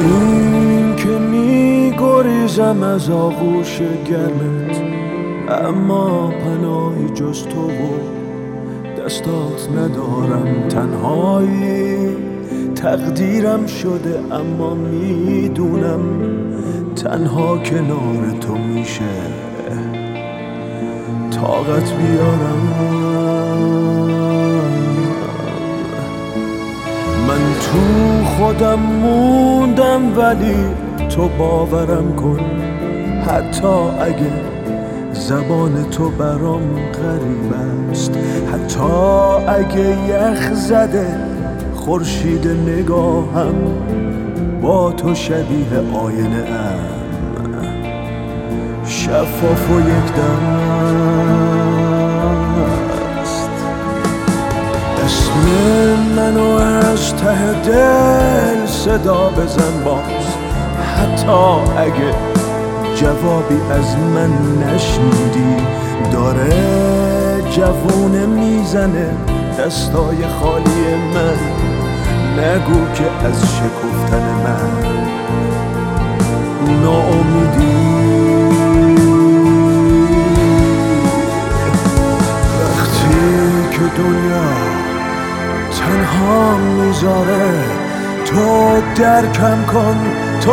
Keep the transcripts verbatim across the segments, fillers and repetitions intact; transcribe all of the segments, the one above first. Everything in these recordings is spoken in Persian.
این که می گریزم از آغوش گرمت، اما پناهی جز تو و دستات ندارم. تنهایی تقدیرم شده، اما میدونم تنها کنار تو میشه طاقت بیارم. من تو خودم موندم ولی تو باورم کن، حتی اگه زبان تو برام غریب است، حتی اگه یخ زده خورشید نگاهم با تو شبیه آینه ام، شفاف و یک دست. اسم منو از ته دل صدا بزن باز، حتی اگه جوابی از من نشنیدی. داره جوونه میزنه دستای خالی من، نگو که از شکفتن من ناامیدی. وقتی که دنیا تنها میذاره تو درکم کن، تو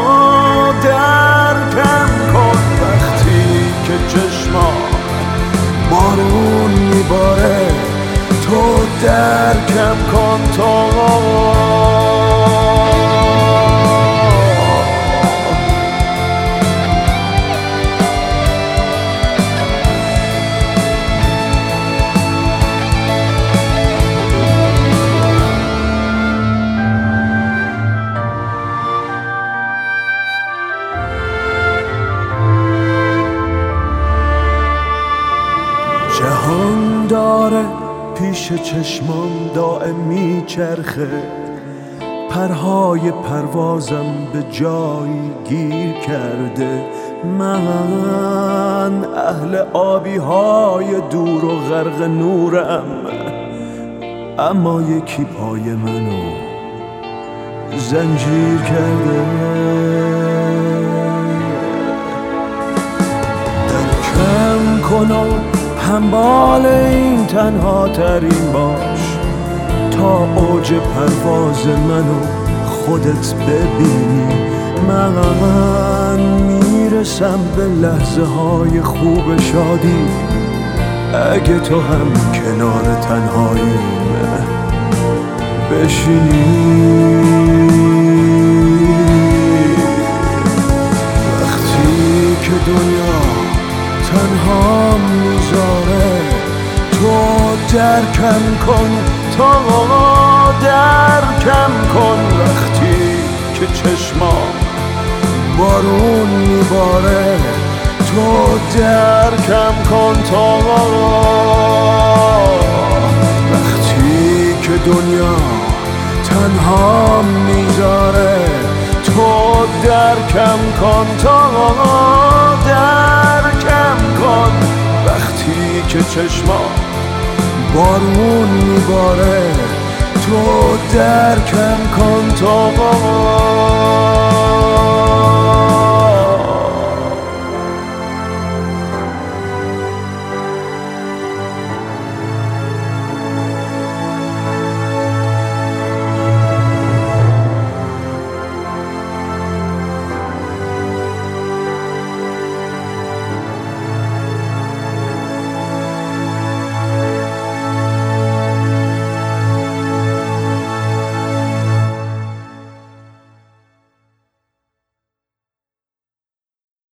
درکم کن. وقتی که چشما بارون میباره تو درکم کن، تو جهان داره پیش چشمام دائم میچرخه، پرهای پروازم به جایی گیر کرده. من اهل آبی های دور و غرق نورم، اما یکی پای منو زنجیر کرده. درکم کنم همبال این تنها ترین باش، تا اوج پرواز منو خودت ببینی. من میرسم به لحظه های خوب شادی، اگه تو هم کنار تنهاییم بشینی. وقتی که دنیا تنها میذاره تو درکم کن، تو درکم کن. وقتی که چشما بارون میباره تو درکم کن، تو وقتی که دنیا تنها میذاره تو درکم کن، تو درکم کن. وقتی که چشما بارون میباره تو درکم کن، تو